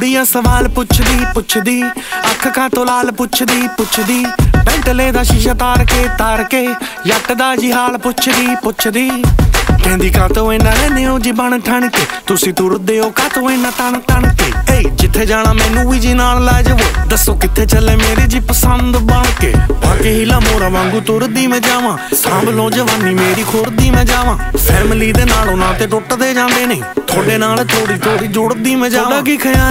ਕੁੜੀਆਂ ਸਵਾਲ ਪੁੱਛਦੀ ਅੱਖ ਕਾਤੋਂ ਲਾਲ ਪੁੱਛਦੀ ਪੈਂਟਲੇ ਦਾ ਸ਼ੀਸ਼ਾ ਤਾਰ ਕੇ ਜੱਟ ਦਾ ਜੀ ਹਾਲ ਪੁੱਛਦੀ ਕਹਿੰਦੀ ਕਾਤੋਂ ਇੰਨਾ ਰਹਿੰਦੇ ਹੋ ਜੀ ਬਣ ਠਣ ਕੇ ਤੁਸੀਂ ਤੁਰਦੇ ਹੋ ਕਾਤੋਂ ਇੰਨਾ ਤਣ ਕੇ ਏ ਜਿੱਥੇ ਜਾਣਾ ਮੈਨੂੰ ਵੀ ਜੀ ਨਾਲ ਲੈ ਜਾਵੋ ਦੱਸੋ ਕਿੱਥੇ ਚੱਲੇ ਮੇਰੀ ਜੀ ਪਸੰਦ ਬਣ ਕੇ ਬਾਕੀ ਹੀਲਾ ਮੋਰਾ ਵਾਂਗੂ ਤੁਰਦੀ ਮੈਂ ਜਾਵਾਂ ਸਾਂਭ ਲੋ ਜਵਾਨੀ ਮੇਰੀ ਖੁਰਦੀ ਮੈਂ ਜਾਵਾਂ ਫੈਮਿਲੀ ਦੇ ਨਾਲ ਉਹਨਾਂ ਤੇ ਟੁੱਟਦੇ ਜਾਂਦੇ ਨੇ ਤੁਹਾਡੇ ਨਾਲ ਥੋੜੀ ਜੁੜਦੀ ਮੈਂ ਜਾਵਾਂ ਕੀ ਖਿਆਲ